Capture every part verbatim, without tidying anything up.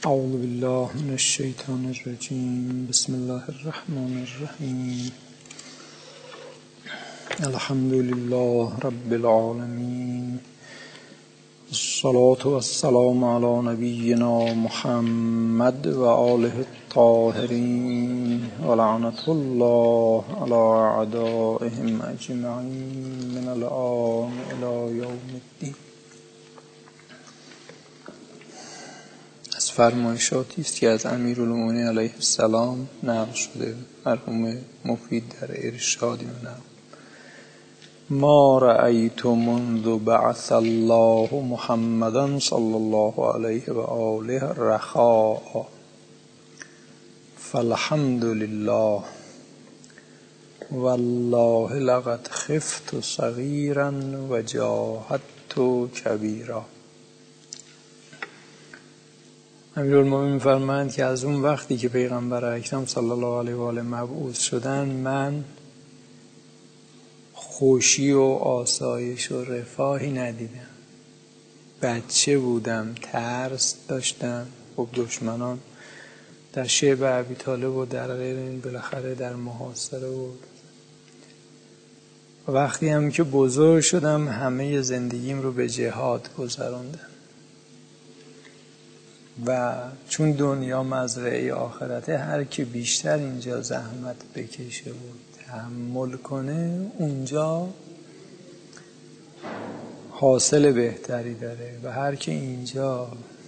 اعوذ بالله من الشیطان الرجیم. بسم الله الرحمن الرحیم. الحمد لله رب العالمین. الصلاة والسلام علی نبینا محمد و آله الطاهرین و لعنة الله علی اعدائهم اجمعین من الآن الی یوم الدین. از فرمایشاتی است که از امیرالمومنین علیه السلام نقل شده، مرحوم مفید در ارشاد نقل: ما رأیت منذ بعث الله محمدا صلی الله علیه و آله رخاء فالحمد لله والله لقد خفت صغیرا و جاهدت کبیرا. امیرالمومنین فرمایند که از اون وقتی که پیغمبر اکرم صلی الله علیه و آله مبعوث شدن، من خوشی و آسایش و رفاهی ندیدم. بچه بودم، ترس داشتم. خب دشمنان در شعب ابی طالب و در غیر این بالاخره در محاصره بود. وقتی هم که بزرگ شدم همه زندگیم رو به جهاد گذراندم و چون دنیا مزرعه آخرته، هر کی بیشتر اینجا زحمت بکشه و تحمل کنه اونجا حاصل بهتری داره، و هر کی اینجا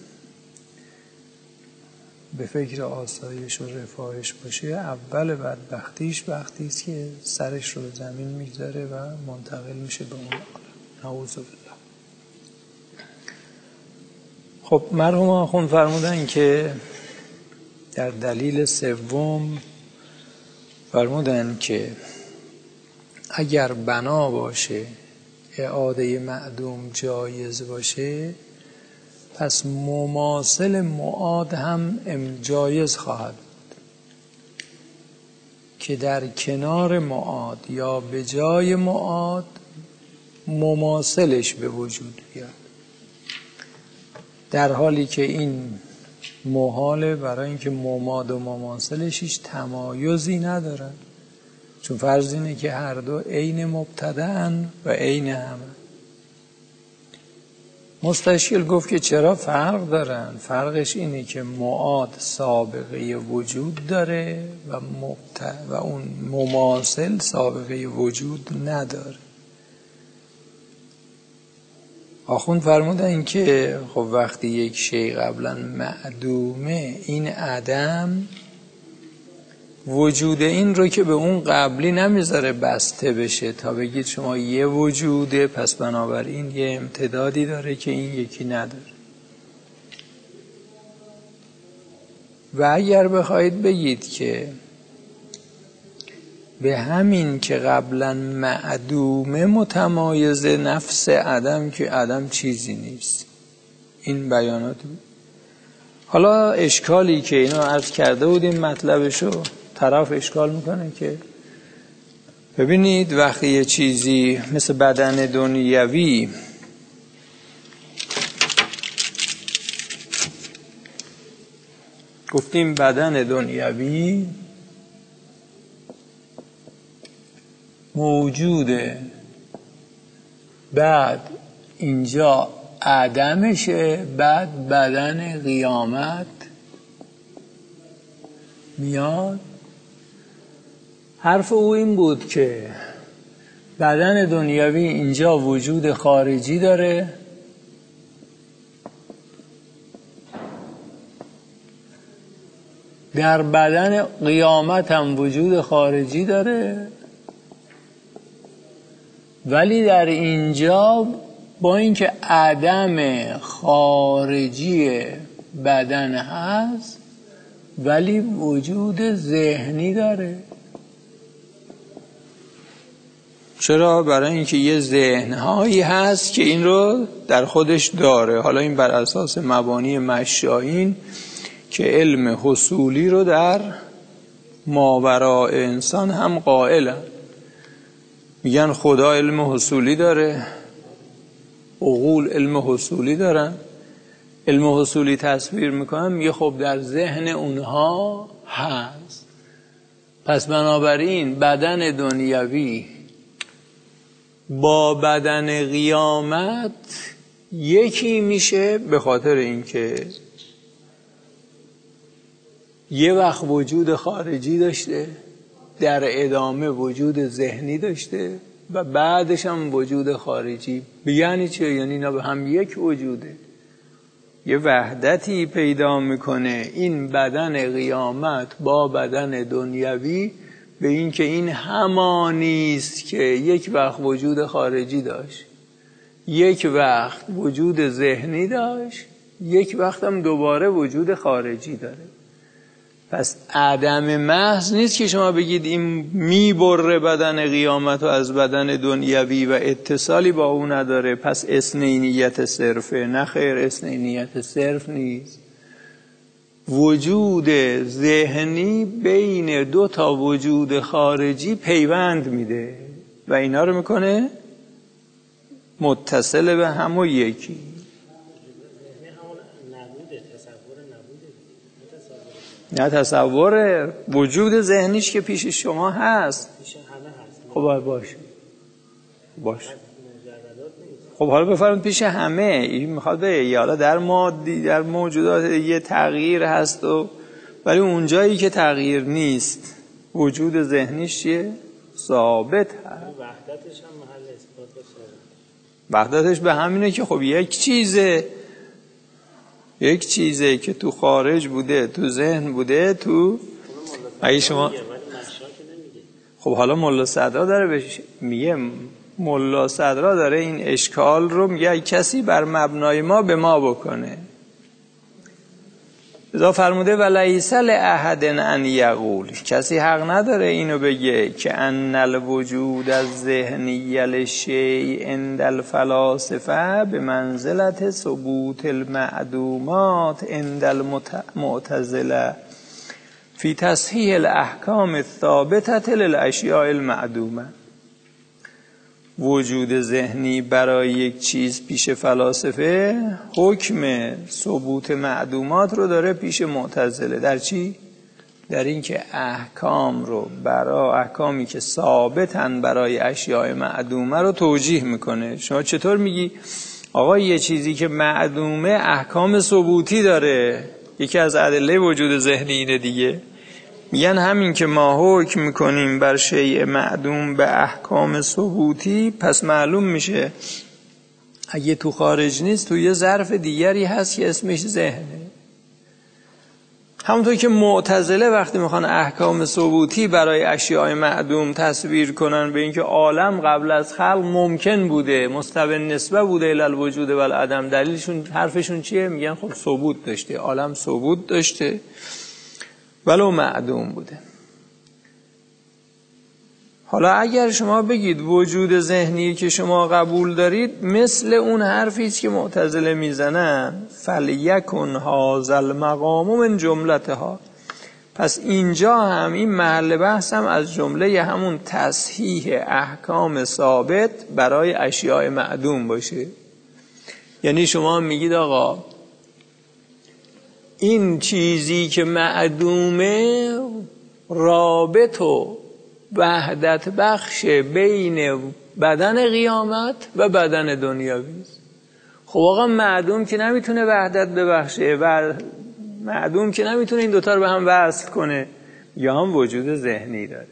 به فکر آسایش و رفاهش باشه، اول بدبختیش وقتی است که سرش رو زمین میذاره و منتقل میشه به اون عالم. نعوذ بالله. خب مرحوم آخوند فرمودن که در دلیل سوم فرمودن که اگر بنا باشه، اعاده معدوم جایز باشه، پس مماثل معاد هم جایز خواهد بود که در کنار معاد یا به جای معاد مماثلش به وجود بیاد، در حالی که این محاله، برای اینکه مماد و مماثلش هیچ تمایزی ندارن، چون فرض اینه که هر دو عین مبتدأن و عین همه. مستشکل گفت که چرا فرق دارن؟ فرقش اینه که معاد سابقه وجود داره و مبتدأ و اون مماثل سابقه وجود نداره. آخوند فرمودن که خب وقتی یک شی قبلا معدومه، این عدم وجود این رو که به اون قبلی نمیذاره بسته بشه تا بگید شما یه وجوده، پس بنابراین یه امتدادی داره که این یکی نداره. و اگر بخواید بگید که به همین که قبلا معدومه متمایزه، نفس عدم که عدم چیزی نیست، این بیانات بود. حالا اشکالی که اینو عرض کرده بودیم مطلبشو طرف اشکال میکنه که ببینید وقتی یه چیزی مثل بدن دنیوی گفتیم، بدن دنیوی موجوده، بعد اینجا عدمشه، بعد بدن قیامت میاد. حرف او این بود که بدن دنیوی اینجا وجود خارجی داره، در بدن قیامت هم وجود خارجی داره، ولی در اینجا با اینکه عدم خارجی بدن هست ولی وجود ذهنی داره. چرا؟ برای اینکه یه ذهنهایی هست که این رو در خودش داره. حالا این بر اساس مبانی مشایین که علم حصولی رو در ماوراء انسان هم قائلن. میگن خدا علم حصولی داره، عقول علم حصولی دارن، علم حصولی تصویر میکنن، میگه خب در ذهن اونها هست. پس بنابراین بدن دنیوی با بدن قیامت یکی میشه، به خاطر اینکه یه وقت وجود خارجی داشته، در ادامه وجود ذهنی داشته و بعدش هم وجود خارجی. یعنی چه؟ یعنی اینا به هم یک وجوده، یه وحدتی پیدا میکنه این بدن قیامت با بدن دنیوی، به این که این همانیست که یک وقت وجود خارجی داشت، یک وقت وجود ذهنی داشت، یک وقت هم دوباره وجود خارجی داره. پس عدم محض نیست که شما بگید این میبره بدن قیامت و از بدن دنیوی و اتصالی با اون نداره، پس اثنینیت صرفه. نه خیر، اثنینیت صرف نیست. وجود ذهنی بین دو تا وجود خارجی پیوند میده و اینا رو میکنه متصل به هم و یکی. نه تصور وجود ذهنیش که پیش شما هست. خب باشه باشه خب حالا بفرمایید پیش همه. این میخواد به حالا در مادی در موجودات یه تغییر هست و ولی اونجایی که تغییر نیست وجود ذهنیش چیه؟ ثابت هست. وحدتش هم محل اثبات ثابت. وحدتش به همینه که خب یک چیزه یک چیزه که تو خارج بوده، تو ذهن بوده، تو اگه شما خب حالا ملا صدرا داره بشه. میگه ملا صدرا داره این اشکال رو میگه کسی بر مبنای ما به ما بکنه. اذا فرموده ولیس لاحد ان یقول، کسی حق نداره اینو بگه که ان الوجود الذهنی للشیء عند الفلاسفه به منزلت ثبوت المعدومات عند المعتزله فی تصحیح الاحکام الثابته للاشیاء المعدومه. وجود ذهنی برای یک چیز پیش فلاسفه حکم ثبوت معدومات رو داره پیش معتزله. در چی؟ در این که احکام رو برای احکامی که ثابتن برای اشیاء معدومه رو توجیه میکنه. شما چطور میگی آقا یه چیزی که معدومه احکام ثبوتی داره؟ یکی از ادله وجود ذهنی اینه دیگه. میگن همین که ما حکم میکنیم بر شیء معدوم به احکام ثبوتی، پس معلوم میشه اگه تو خارج نیست تو یه ظرف دیگری هست که اسمش ذهنه. همونطور که معتزله وقتی میخوان احکام ثبوتی برای اشیاء معدوم تصویر کنن به اینکه عالم قبل از خلق ممکن بوده، مستوی نسبه بوده الی الوجود و العدم، دلیلشون حرفشون چیه؟ میگن خب ثبوت داشته، عالم ثبوت داشته ولو معدوم بوده. حالا اگر شما بگید وجود ذهنی که شما قبول دارید مثل اون حرفی است که معتزله میزنن، فلیکن هذا المقام من جملتها، پس اینجا هم این محل بحث هم از جمله همون تصحیح احکام ثابت برای اشیاء معدوم باشه. یعنی شما میگید آقا این چیزی که معدومه رابط و وحدت بخش بین بدن قیامت و بدن دنیوی است. خب آقا معدوم که نمیتونه وحدت ببخشه و معدوم که نمیتونه این دوتا رو به هم وصل کنه، یا هم وجود ذهنی داره.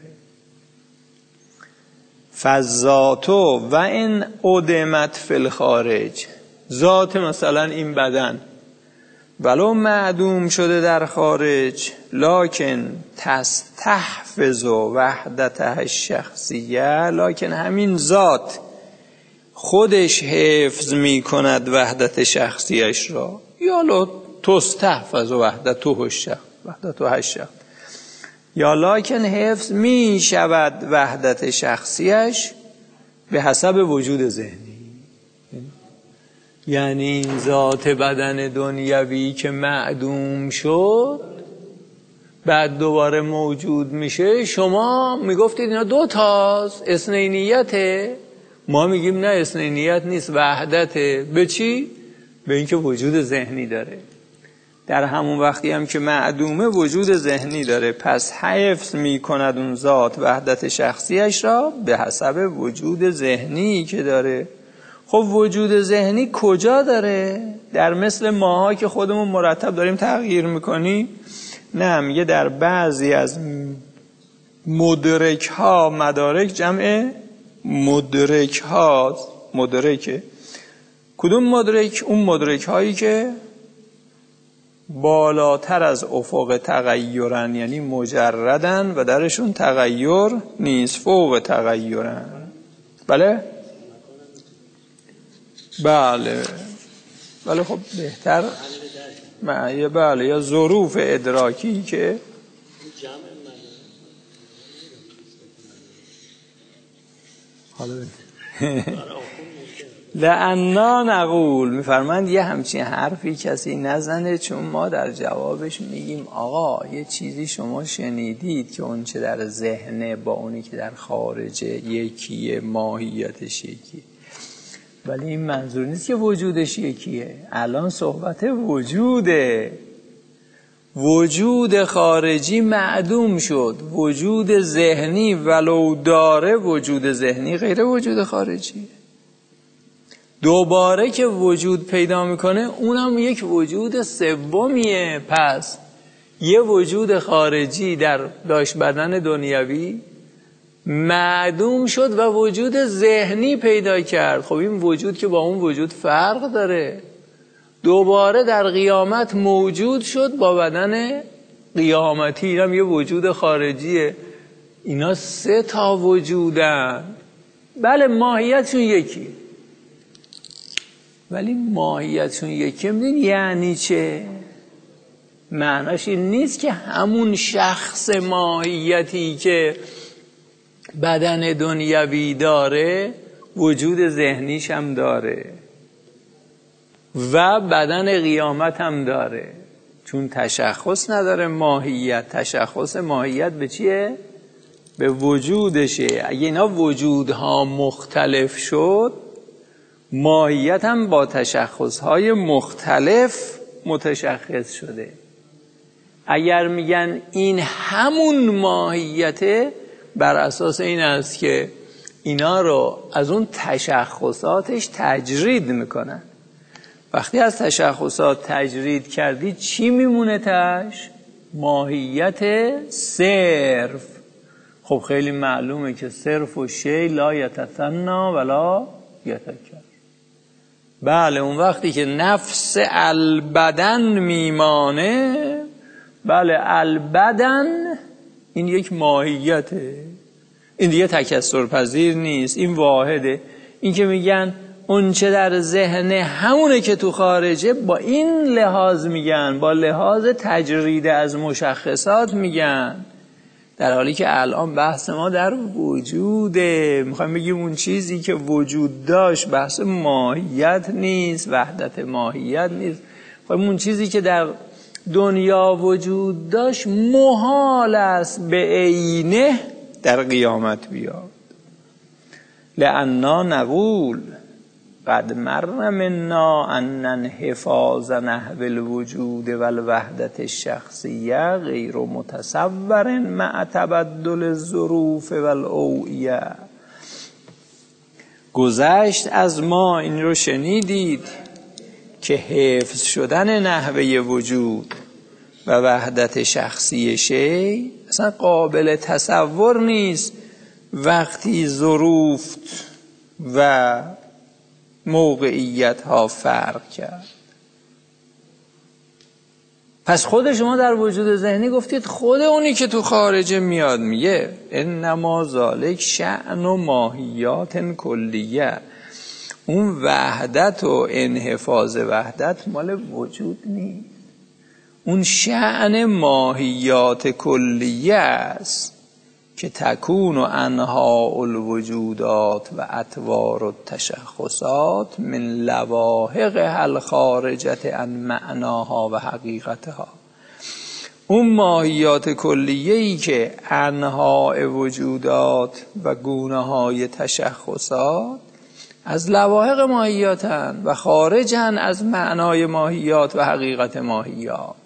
فذاتو و این ادمت فی الخارج، ذات مثلا این بدن ولو معدوم شده در خارج لکن تستحفظ وحدتها الشخصیه، لکن همین ذات خودش حفظ می کند وحدت شخصیش را، یا لا تستحفظ وحدته الشخص وحدته الشخص، یا لکن حفظ می شود وحدت شخصیش به حسب وجود ذهنی. یعنی این ذات بدن دنیوی که معدوم شد بعد دوباره موجود میشه، شما میگفتید اینا دو تاست، اثنینیته، ما میگیم نه اثنینیت نیست، وحدته. به چی؟ به اینکه وجود ذهنی داره. در همون وقتی هم که معدومه وجود ذهنی داره، پس حفظ می کند اون ذات وحدت شخصیش را به حسب وجود ذهنی که داره. خب وجود ذهنی کجا داره؟ در مثل ماها که خودمون مرتب داریم تغییر میکنیم؟ نه، میگه در بعضی از مدرک ها، مدارک جمع مدرک ها، مدرکه کدوم مدرک؟ اون مدرک هایی که بالاتر از افق تغییرن، یعنی مجردن و درشون تغییر نیست، فوق تغییرن. بله؟ بله بله خب بهتر بله، یا ظروف ادراکی که حالا لأننا نقول، میفرمند یه همچین حرفی کسی نزنه، چون ما در جوابش میگیم آقا یه چیزی شما شنیدید که اون چه در ذهنه با اونی که در خارجه یکیه، ماهیتش یکیه، ولی این منظور نیست که وجودش یکیه. الان صحبت وجوده، وجود خارجی معدوم شد، وجود ذهنی ولو داره وجود ذهنی غیر وجود خارجی. دوباره که وجود پیدا میکنه اونم یک وجود سومیه. پس یه وجود خارجی در داشت بدن دنیوی معدوم شد و وجود ذهنی پیدا کرد. خب این وجود که با اون وجود فرق داره، دوباره در قیامت موجود شد با بدن قیامتی، اینم یه وجود خارجیه. اینا سه تا وجودن. بله ماهیتشون یکی، ولی ماهیتشون یکی میدین یعنی چه؟ معناش این نیست که همون شخص ماهیتی که بدن دنیوی داره وجود ذهنیش هم داره و بدن قیامت هم داره، چون تشخص نداره ماهیت. تشخص ماهیت به چیه؟ به وجودشه. اگه اینا وجودها مختلف شد، ماهیت هم با تشخصهای مختلف متشخص شده. اگر میگن این همون ماهیته، بر اساس این است که اینا رو از اون تشخصاتش تجرید میکنن. وقتی از تشخصات تجرید کردی چی میمونه تش؟ ماهیت صرف. خب خیلی معلومه که صرف و شی لا یتثنا ولا یتکر. بله اون وقتی که نفس البدن میمانه، بله البدن این یک ماهیته، این دیگه تکثر پذیر نیست، این واحده. این که میگن اون چه در ذهن همونه که تو خارجه، با این لحاظ میگن، با لحاظ تجرید از مشخصات میگن، در حالی که الان بحث ما در وجوده. میخوایم بگیم اون چیزی که وجود داشت بحث ماهیت نیست، وحدت ماهیت نیست. میخوایم اون چیزی که در دنیا وجود داشت محال است به عینه در قیامت بیاد. لأننا نقول قد مر منا ان انحفاظ نحو الوجود والوحدت الشخصیه غیر متصور مع تبدل الظروف والاوعیه. گذشت از ما، این رو شنیدید که حفظ شدن نحوه وجود و وحدت شخصی شی اصلا قابل تصور نیست وقتی ظروف و موقعیت ها فرق کرد. پس خود شما در وجود ذهنی گفتید خود اونی که تو خارجه میاد میگه انما ذالک شأن و ماهیات کلیه. اون وحدت و انحفاظ وحدت مال وجود نیست، اون شأن ماهیات کلیه است که تکون و انها الوجودات و اطوار التشخصات من لواحق الخارجت عن معناها و حقیقتها. اون ماهیات کلیه‌ای که انواع وجودات و گونه‌های تشخصات از لواحق ماهیاتن و خارجن از معنای ماهیات و حقیقت ماهیات.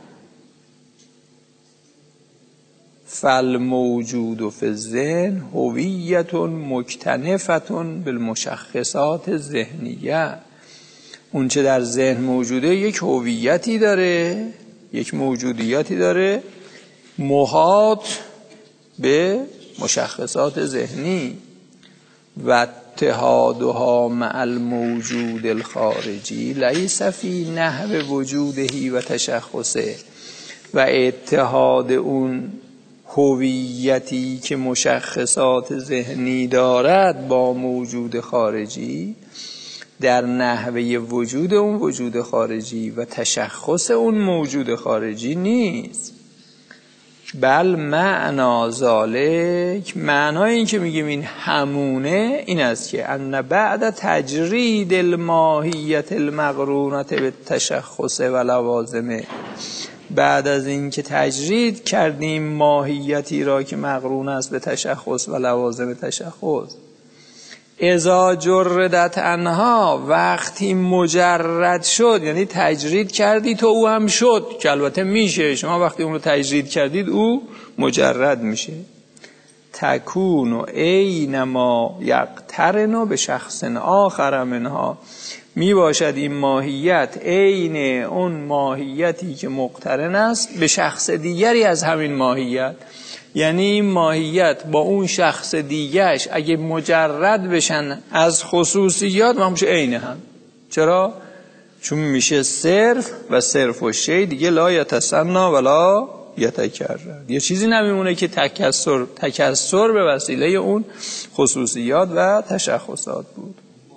فالموجود فی الذهن هویت مکتنفة بالمشخصات ذهنیه. اون چه در ذهن موجوده یک هویتی داره، یک موجودیتی داره محاط به مشخصات ذهنی. و اتحادها مع الموجود الخارجی لیس فی نحو وجوده و تشخصه. و اتحاد اون هویتی که مشخصات ذهنی دارد با موجود خارجی در نحوه وجود اون وجود خارجی و تشخص اون موجود خارجی نیست. بل معنا ذالک، معنای این که میگیم این همونه این است که ان بعد تجرید الماهیت المقرونة بالتشخص و لوازمه، بعد از این که تجرید کردیم ماهیتی را که مقرون است به تشخص و لوازم تشخص، اذا جردت عنها، وقتی مجرد شد، یعنی تجرید کردی تو او هم شد، که البته میشه، شما وقتی اون رو تجرید کردید او مجرد میشه. تکون و اینما یقترن به شخص آخر منها، می باشد این ماهیت عین اون ماهیتی که مقترن است به شخص دیگری از همین ماهیت. یعنی این ماهیت با اون شخص دیگرش اگه مجرد بشن از خصوصیات ما میشه عین هم. چرا؟ چون میشه صرف و صرف و شی دیگه لا یتسنا ولا یتکرر، یه چیزی نمیمونه که تکسر تکسر به وسیله اون خصوصیات و تشخصات بود.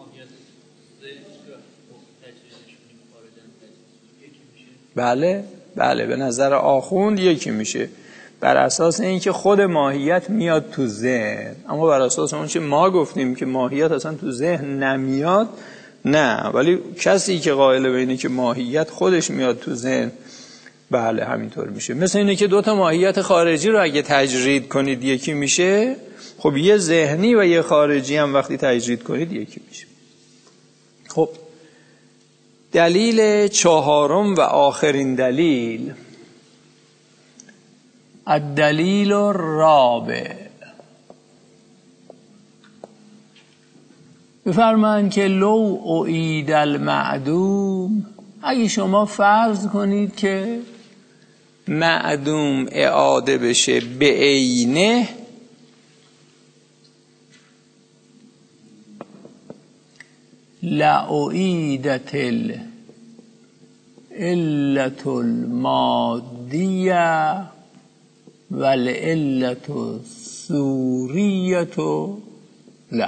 بله بله به نظر آخوند یکی میشه، بر اساس اینکه خود ماهیت میاد تو ذهن، اما بر اساس اون چه ما گفتیم که ماهیت اصلا تو ذهن نمیاد نه، ولی کسی که قائل به اینه که ماهیت خودش میاد تو ذهن بله همینطور میشه. مثل اینه که دوتا ماهیت خارجی رو اگه تجرید کنید یکی میشه، خب یه ذهنی و یه خارجی هم وقتی تجرید کنید یکی میشه. خب دلیل چهارم و آخرین دلیل، الدلیل الرابع، بفرمایند که لو اعید المعدوم، اگه شما فرض کنید که معدوم اعاده بشه به عینه، لأعیدت العلة المادیه والعلة الصوریه لا.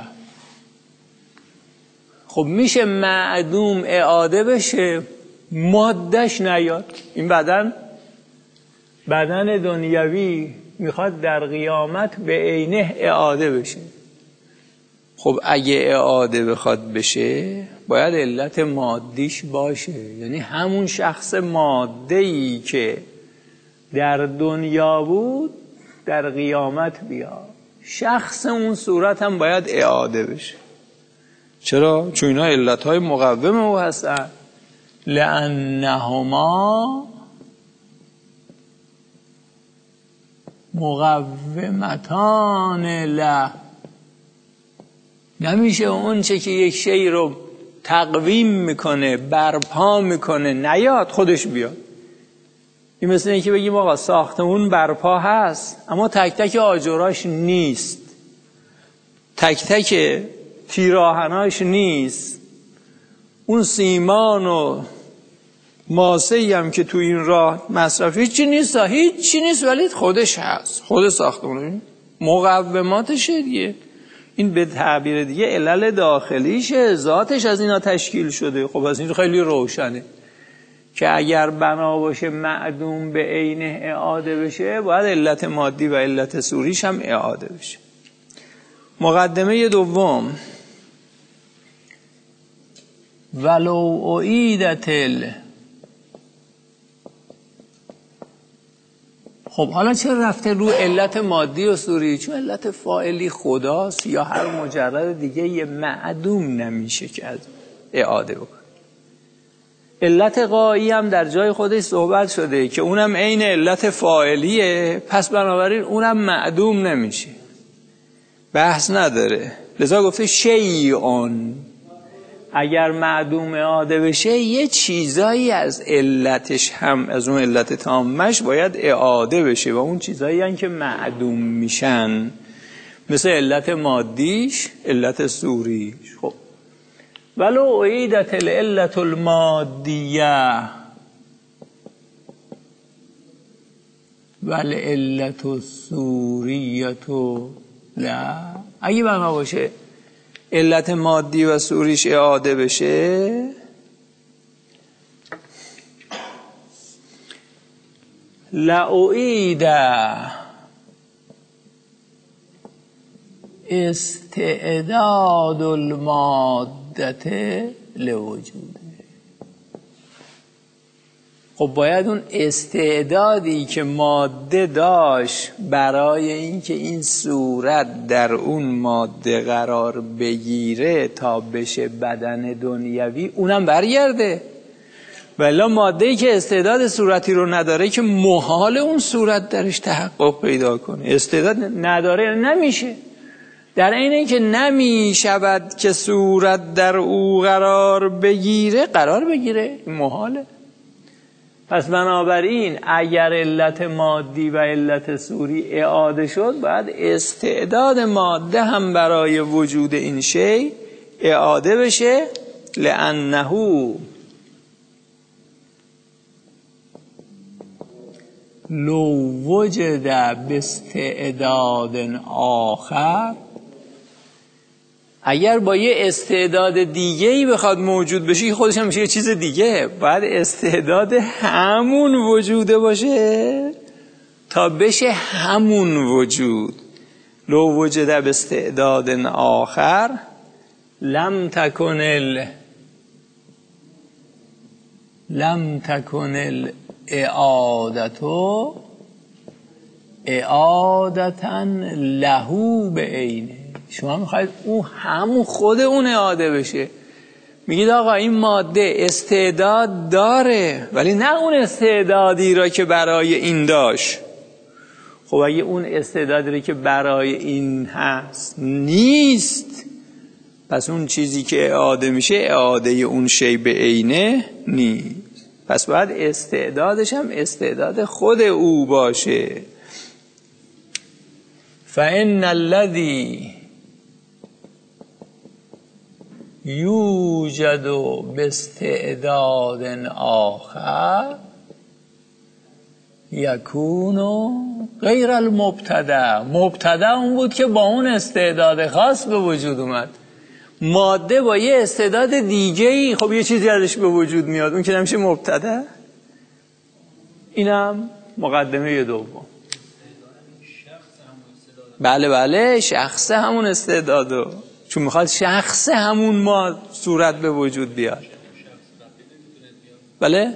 خب میشه معدوم اعاده بشه مادهش نیاد. این بدن بدن دنیوی میخواد در قیامت به عینه اعاده بشه. خب اگه اعاده بخواد بشه باید علت مادیش باشه، یعنی همون شخص ماده‌ای که در دنیا بود در قیامت بیاد، شخص اون صورت هم باید اعاده بشه. چرا؟ چون اینا علتهای مقوم او هستن. لأنهما مقومتان له. نمیشه اون چه که یک شی رو تقویم میکنه برپا میکنه نیاد خودش بیاد. این مثل اینکه بگیم آقا ساختمون برپا هست اما تک تک آجراش نیست، تک تک پیراهناش نیست، اون سیمان و ماسه‌ای هم که تو این راه مصرفی هیچی نیست، هیچی نیست ولی خودش هست، خود ساختمون مقوماتشه دیگه. این به تعبیر دیگه علل داخلیشه، ذاتش از اینا تشکیل شده. خب از این خیلی روشنه که اگر بنا باشه معدوم به عینه اعاده بشه باید علت مادی و علت صوریش هم اعاده بشه. مقدمه دوم، ولو اعیدت خب حالا چرا رفته رو علت مادی و صوری؟ چون علت فاعلی خداست یا هر مجرد دیگه یه معدوم نمیشه که از اعاده بکنه. علت غایی هم در جای خودش صحبت شده که اونم عین علت فاعلیه، پس بنابراین اونم معدوم نمیشه، بحث نداره. لذا گفته شیئون، اگر معدوم اعاده بشه یه چیزایی از علتش هم از اون علت تامش باید اعاده بشه و اون چیزایی هم که معدوم میشن، مثل علت مادیش، علت صوریش. خب ولو اعیدت العلت المادیه والعلت الصوریه لا، اگه بنا باشه علت مادی و صوریش اعاده بشه، لأعید استعداد المادة لوجوده. خب باید اون استعدادی که ماده داشت برای اینکه این صورت در اون ماده قرار بگیره تا بشه بدن دنیوی، اونم برگرده. ولی ماده‌ای که استعداد صورتی رو نداره که محال اون صورت درش تحقق پیدا کنه. استعداد نداره نمیشه. در این اینکه نمیشود که صورت در او قرار بگیره، قرار بگیره محاله. پس بنابراین اگر علت مادی و علت صوری اعاده شد، باید استعداد ماده هم برای وجود این شی اعاده بشه. لأنه لو وجد باستعداد آخر، اگر با یه استعداد دیگه‌ای بخواد موجود بشه، خودش هم میشه یه چیز دیگه، باید استعداد همون وجوده باشه تا بشه همون وجود. لو وجد باستعداد آخر لم تکن ال لم تکن الاعادتو اعادتا لهو به عینه. شما میخواید اون همون خود اون اعاده بشه. میگید آقا این ماده استعداد داره، ولی نه اون استعدادی را که برای این داشت. خب اگه اون استعدادی را که برای این هست نیست، پس اون چیزی که اعاده میشه اعاده اون شی به عینه نیست. پس باید استعدادش هم استعداد خود او باشه. فإن الذي یوجد باستعداد آخر یکون غیر المبتدأ. مبتدأ اون بود که با اون استعداد خاص به وجود اومد. ماده با یه استعداد دیگه‌ای خب یه چیزی ازش به وجود میاد، اون که نمیشه مبتدأ. اینم مقدمه دوم. بله بله شخص همون استعدادو، چون میخواد شخص همون ما صورت به وجود بیاد. بله؟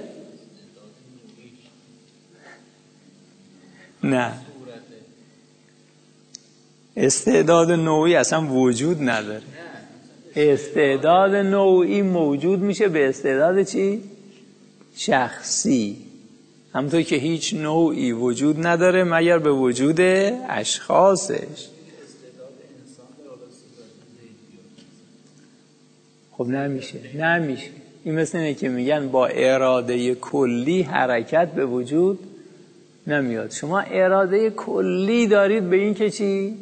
نه، استعداد نوعی اصلا وجود نداره. استعداد نوعی موجود میشه به استعداد چی؟ شخصی. همونطور که هیچ نوعی وجود نداره مگر به وجود اشخاصش. خب نمیشه نمیشه این مثل اینه که میگن با اراده کلی حرکت به وجود نمیاد. شما اراده کلی دارید به این که چی؟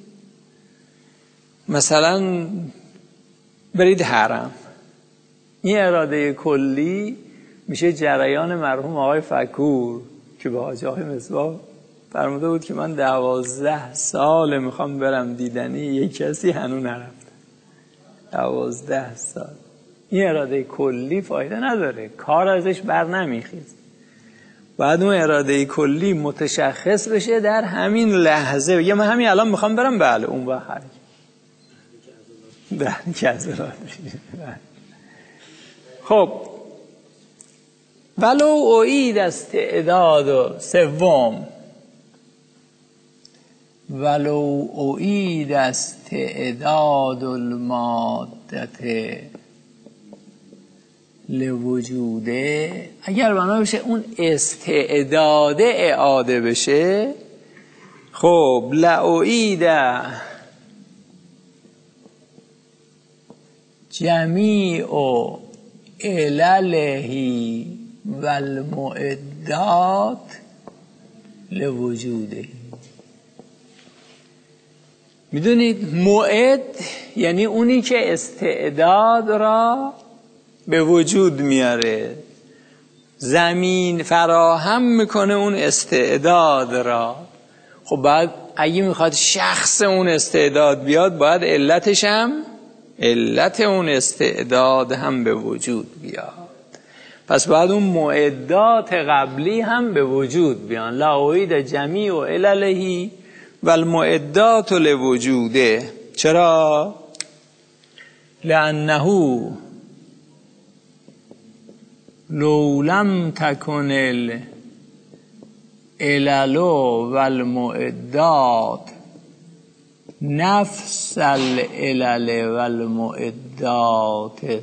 مثلا برید حرم. این اراده کلی میشه جریان مرحوم آقای فکور که به حاج آقای مصباح فرموده بود که من دوازده سال میخوام برم دیدنی، یک کسی هنوز نرفته. دوازده سال. این اراده کلی فایده نداره، کار ازش بر نمیخیز. بعد اون اراده کلی متشخص بشه در همین لحظه، بگه من همین الان میخوام برم، بله اون وقت حرکت در کذرات میشه. خب ولو اعید استعداد سوم ولو اعید استعداد المادته لوجوده، اگر بنا بشه اون استعداد اعاده بشه، خب لأعید جمیع علله و المعدات لوجوده. میدونید معد یعنی اونی که استعداد را به وجود میاره، زمین فراهم میکنه اون استعداد را. خب بعد اگه میخواد شخص اون استعداد بیاد، باید علتش هم علت اون استعداد هم به وجود بیاد. پس باید اون معدات قبلی هم به وجود بیان. لأعید جمیع علله و المعدات لوجوده. چرا؟ لأنه لو لم تکن العلل و المعدات نفس العلل و المعدات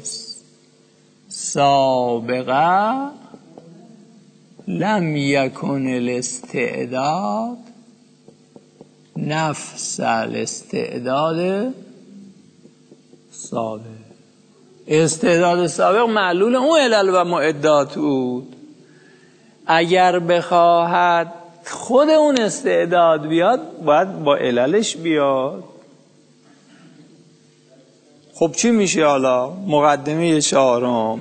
سابقه لم یکن الاستعداد نفس الاستعداد سابق. استعداد سابق معلول اون علل و معدات بود. اگر بخواهد خود اون استعداد بیاد، باید با عللش بیاد. خب چی میشه حالا؟ مقدمه چهارم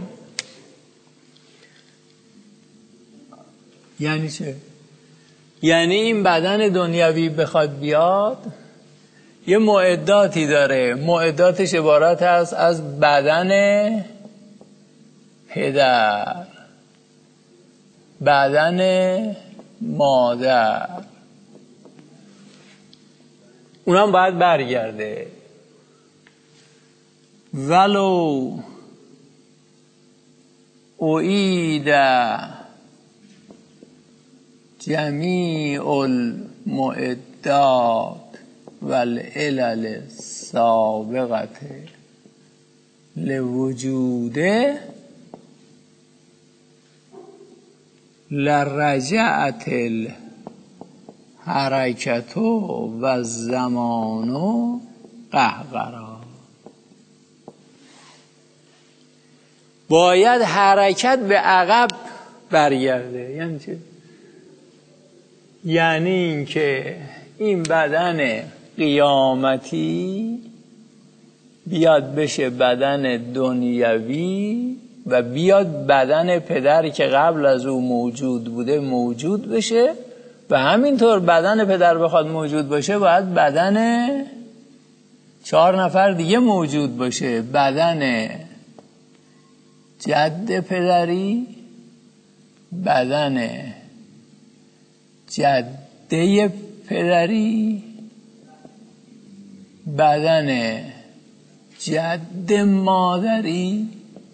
یعنی چه؟ یعنی این بدن دنیوی بخواد بیاد، یه معداتی داره. معداتش عبارت است از بدن پدر، بدن مادر، اونم باید برگرده. ولو اعید جمیع المعدات والعلل السابقه لوجوده لرجعت الحرکت و الزمان قهقرا. باید حرکت به عقب برگرده. یعنی چه؟ یعنی این که این بدن قیامتی بیاد بشه بدن دنیوی و بیاد بدن پدر که قبل از او موجود بوده موجود بشه، و همینطور بدن پدر بخواد موجود باشه باید بدن چهار نفر دیگه موجود باشه. بدن جد پدری، بدن جده پدری، بدن جد مادری،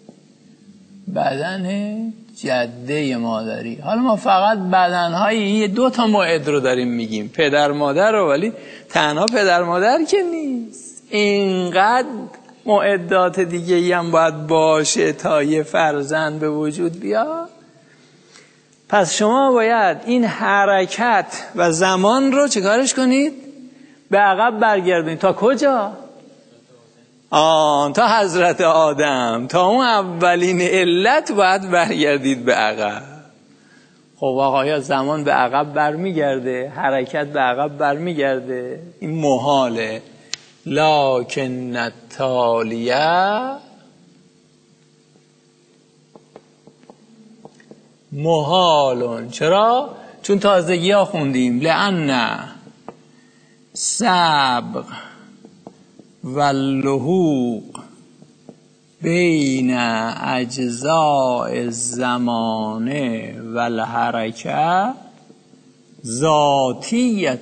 بدن جده مادری. حالا ما فقط بدنهای دو تا موعد رو داریم میگیم، پدر مادر رو، ولی تنها پدر مادر که نیست، اینقدر معدات دیگه ای هم باید باشه تا یه فرزند به وجود بیاد. پس شما باید این حرکت و زمان رو چیکارش کنید؟ به عقب برگردونید. تا کجا؟ آن تا حضرت آدم، تا اون اولین علت باید برگردید به عقب. خب آقایا زمان به عقب برمیگرده، حرکت به عقب برمیگرده، این محاله. لکن التالیه محالون. چرا؟ چون تازگی ها خوندیم لأن سبق و اللحوق بین اجزاء الزمانه و الحرکه ذاتیت.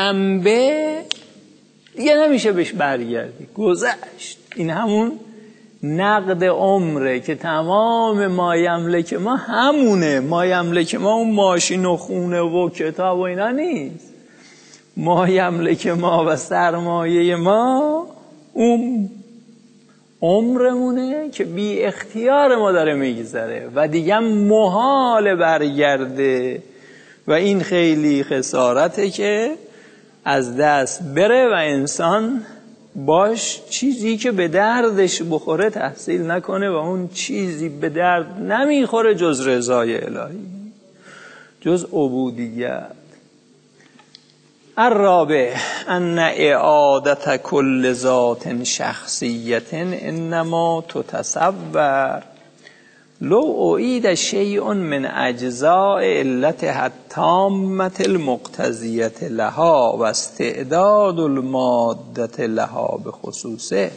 پنجشنبه دیگه نمیشه بهش برگردی، گذشت. این همون نقد عمره که تمام ما یملک ما همونه. ما یملک ما اون ماشین و خونه و کتاب و اینا نیست. ما یملک ما و سرمایه ما اون عمرمونه که بی اختیار ما داره میگذره و دیگه محال برگرده و این خیلی خسارته که از دست بره و انسان باش چیزی که به دردش بخوره تحصیل نکنه و اون چیزی به درد نمیخوره جز رضای الهی، جز عبودیت. الرابع ان اعادت کل ذات شخصیت انما تتصور لو اعید شیء من اجزاء علتها التامة المقتضیة لها و استعداد المادة لها به خصوصه.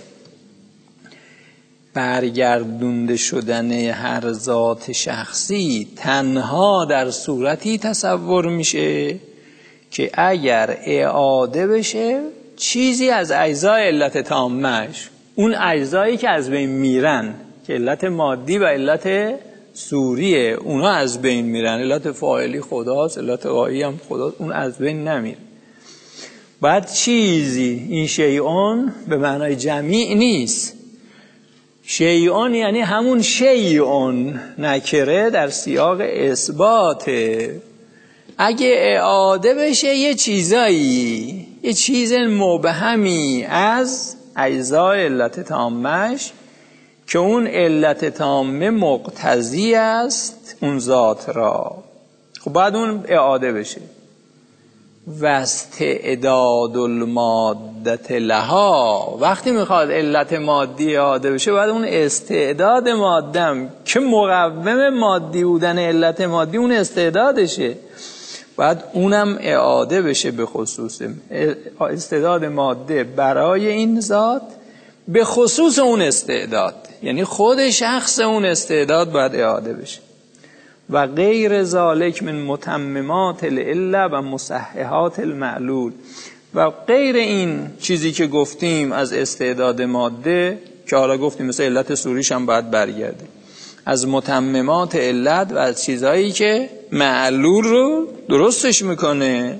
برگردونده شدن هر ذات شخصی تنها در صورتی تصور میشه که اگر اعاده بشه چیزی از اجزای علت تامش، اون اجزایی که از بین میرن که علت مادی و علت صوریه، اونا از بین میرن. علت فاعلی خداست، علت غایی هم خداست، اون از بین نمیره. بعد چیزی، این شیعون به معنای جمیع نیست. شیعون یعنی همون شیعون، نکره در سیاق اثباته. اگه اعاده بشه یه چیزایی، یه چیز مبهمی از اجزای علت تامش که اون علت تامه مقتضی است اون ذات را، خب بعد اون اعاده بشه. و استعداد المادة لها، وقتی میخواد علت مادی اعاده بشه باید اون استعداد مادم که مقوم مادی بودن علت مادی اون استعدادشه، بعد اونم اعاده بشه به خصوص استعداد ماده برای این ذات به خصوص اون استعداد، یعنی خود شخص اون استعداد باید اعاده بشه. و غیر ذالک من متممات العله و مصححات المعلول، و غیر این چیزی که گفتیم از استعداد ماده که حالا گفتیم مثل علت صوریش هم باید برگرده، از متممات علت و از چیزهایی که معلول رو درستش میکنه.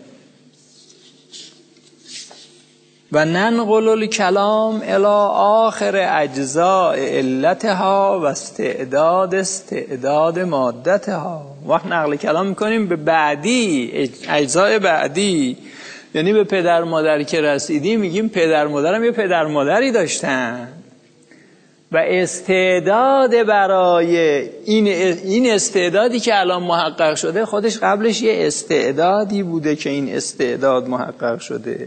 و ننقل الکلام الی آخر اجزاء علتها و استعداد استعداد مادتها. وقت نقل کلام میکنیم به بعدی، اجزاء بعدی، یعنی به پدر مادر که رسیدیم میگیم پدر مادرم یه پدر مادری داشتن و استعداد برای این این استعدادی که الان محقق شده خودش قبلش یه استعدادی بوده که این استعداد محقق شده،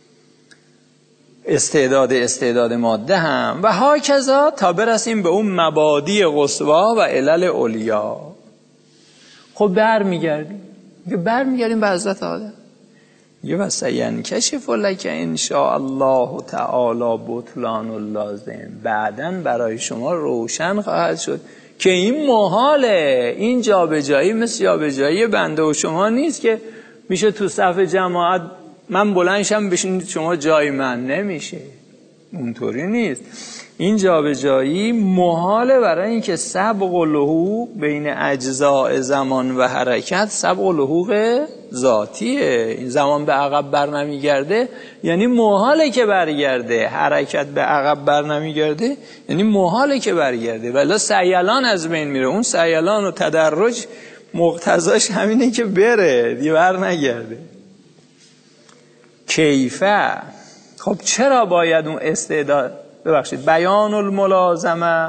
استعداد استعداد ماده هم، و هاکذا تا برسیم به اون مبادی قصوا و علل علیا. خب برمیگردیم برمیگردیم به حضرت آدم، یه وسین کشف لک ان شاء الله تعالی بطلان اللازم، بعدن برای شما روشن خواهد شد که این محاله، این جابجایی مثل جابجایی بنده و شما نیست که میشه تو صف جماعت من بلندشم بشین شما جای من، نمیشه، اونطوری نیست. این جابجایی محاله برای اینکه سبق الحقوق بین اجزاء زمان و حرکت سبق الحقوق ذاتیه. این زمان به عقب بر نمیگرده یعنی محاله که برگرده، حرکت به عقب بر نمیگرده یعنی محاله که برگرده، ولی سیلان از بین میره. اون سیلان و تدرج مقتضاش همینه که بره دیگه بر نگرده. کیفه، خب چرا باید اون استعداد، ببخشید، بیان الملازمه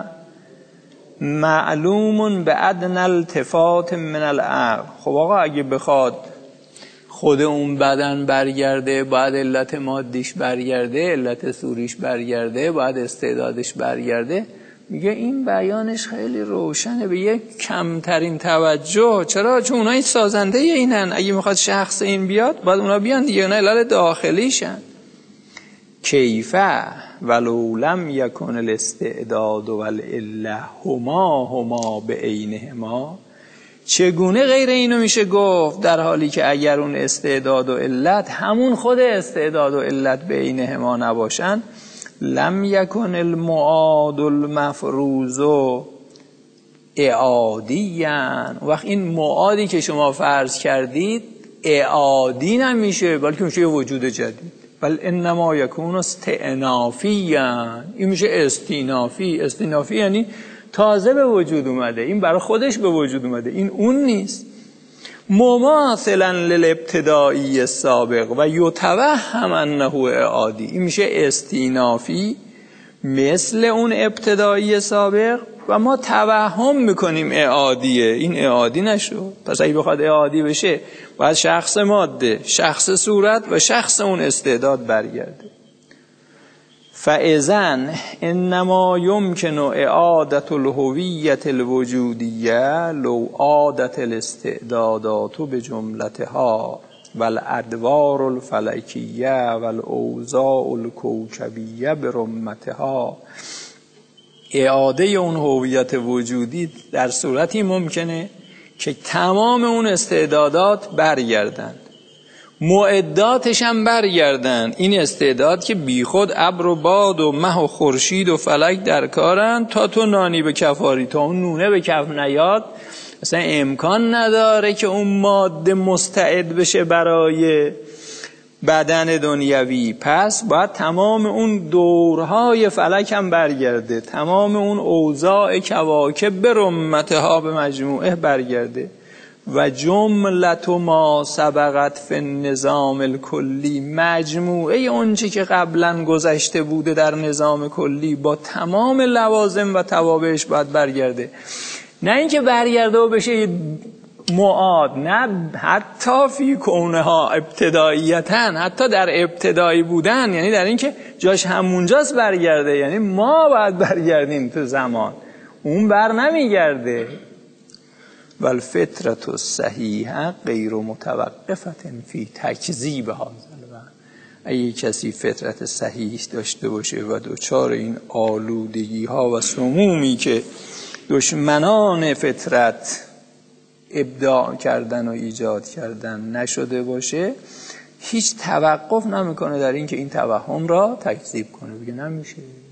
معلوم به ادنى التفات من العقل. خب آقا اگه بخواد خود اون بدن برگرده باید علت مادیش برگرده، علت صوریش برگرده، باید استعدادش برگرده. میگه این بیانش خیلی روشنه، به یک کمترین توجه. چرا؟ چون اونایی سازنده اینن، اگه میخواد شخص این بیاد باید اونا بیان دیگه، اونا علت داخلیشن. کیفه ولو لم یکن الاستعداد والعله هما هما به عینهما، چگونه غیر اینو میشه گفت در حالی که اگر اون استعداد و علت همون خود استعداد و علت به عینهما نباشن، لم یکن المعاد المفروض اعادیاً. وقت این معادی که شما فرض کردید اعادی نمیشه، بلکه میشه یه وجود جدید. بل انما یکون استئنافیاً، این میشه استینافی. استینافی یعنی تازه به وجود اومده، این برای خودش به وجود اومده، این اون نیست. مماثلا للابتدایی السابق و یتوهم انه اعادی، این میشه استینافی مثل اون ابتدایی سابق و ما توهم میکنیم اعادیه، این اعادی نشو. پس اگه بخواد اعادی بشه باید شخص ماده، شخص صورت و شخص اون استعداد برگرده. فاذن انما يمكن اعاده الهویه الوجودیه لو عادت الاستعدادات بجملتها والادوار الفلکیه والاوضاع الکوکبیه برمتها. اعاده اون هویت وجودی در صورتی ممکنه که تمام اون استعدادات برگردند، معداتش هم برگردن. این استعداد که بی خود ابر و باد و مه و خورشید و فلک در کارن، تا تو نانی به کفاری، تا اون نونه به کف نیاد اصلا امکان نداره که اون ماده مستعد بشه برای بدن دنیوی. پس باید تمام اون دورهای فلک هم برگرده، تمام اون اوضاع کواکب به رمتها به مجموعه برگرده. و جملت ما سبقت فی النظام الکلی، مجموعه اونچه که قبلا گذشته بوده در نظام کلی با تمام لوازم و توابعش باید برگرده. نه اینکه برگرده و بشه معاد، نه، حتی فی کونها ابتداییتاً، حتی در ابتدایی بودن، یعنی در اینکه جاش همونجاست برگرده. یعنی ما باید برگردیم تو زمان، اون بر نمیگرده. والفطرة الصحیحه غیر متوقفة فی تکذیب هذا الوهم. اگه کسی فطرت صحیح داشته باشه و دوچار این آلودگی ها و سمومی که دشمنان فطرت ابداع کردن و ایجاد کردن نشده باشه، هیچ توقف نمیکنه در این که این توهم را تکذیب کنه، بگه نمیشه.